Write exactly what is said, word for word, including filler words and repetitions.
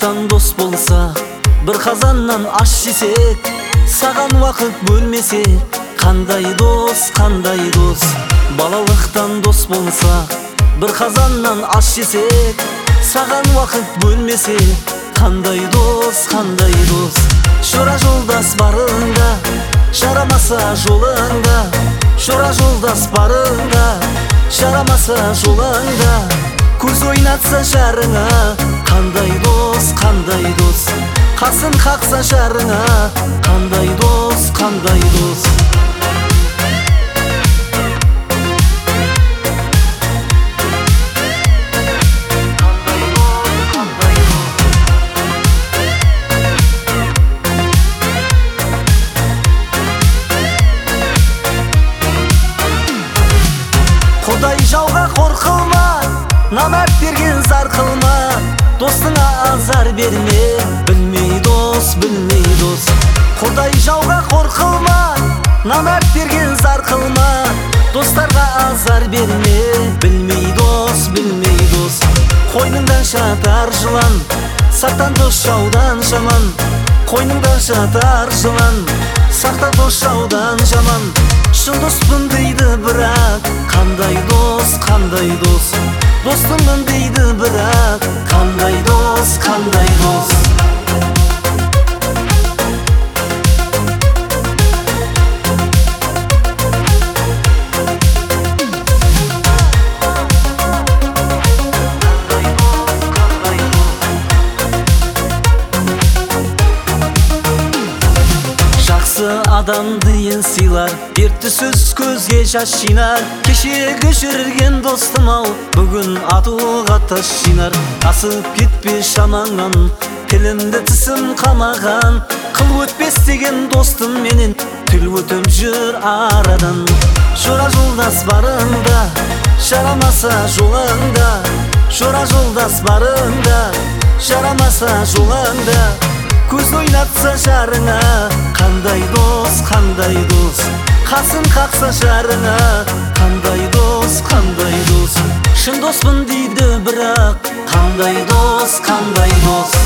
балалыктан дос болсак, бір қазаннан аш жесек, саған уақыт бөлмесек, қандай дос, қандай дос. Балалыктан дос болсак, бір қазаннан аш жесек, саған уақыт бөлмесек, қандай дос, қандай дос. Шора жолдас барыңда, жарамаса жолыңда, шора жолдас барыңда, жарамаса жолыңда, көз ойнатса жарыңа, қандай дос, қандай дос. Қасын қақса жарыңа, қандай дос, қандай дос. Құдай жауға қор қылма, намәрт берген зар қылма, достыңа азар берме, білмей дос, білмей дос. Құдай жауға қор қылма, намәрт берген зар қылма, достарға азар берме, білмей дос, білмей дос. Қойныңда жатар жылан, сақтан дос жаудан жаман. Қойныңда жатар жылан, сақта дос жаудан жаман. Шын доспын дейді бірақ, қандай дос, қандай дос. Достымын дейді бірақ, қандай дос, қандай дос. Адамды ен сыйлар, ерті сөз көзге жас жинар. Кешегі жүрген достым ау, бүгін атуға тас жинар. Асып кетпе шамаңнан, тілімді тісім қамаған. Қыл өтпес деген достым менен, тіл өтіп жүр арадан. Жора жолдас барыңда, жарамаса жолыңда, жора жолдас барыңда, жарамаса жолыңда, көз ойнатса жарыңа, қандай дос, қандай дос. Қасын қақса жарыңа, қандай дос, қандай дос. Шын доспын дейді бірақ, қандай дос, қандай дос.